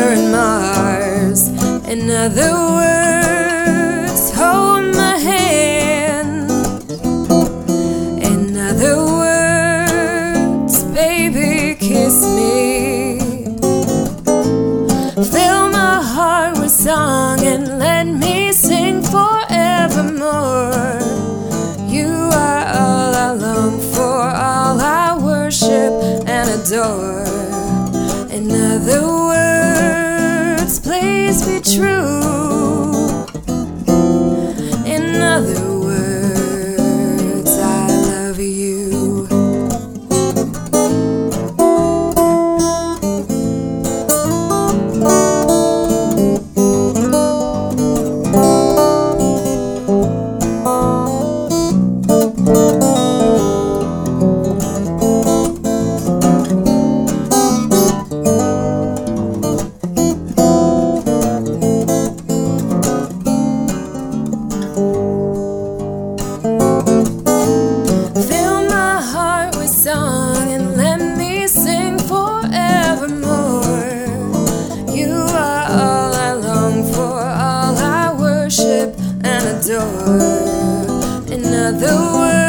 and Mars. In other words, hold my hand. In other words, baby, kiss me. Fill my heart with song and let me sing forevermore. You are all I long for, all I worship and adore. In other words, please be true. In other words, I love you. Song and let me sing forevermore. You are all I long for, all I worship and adore. In other words,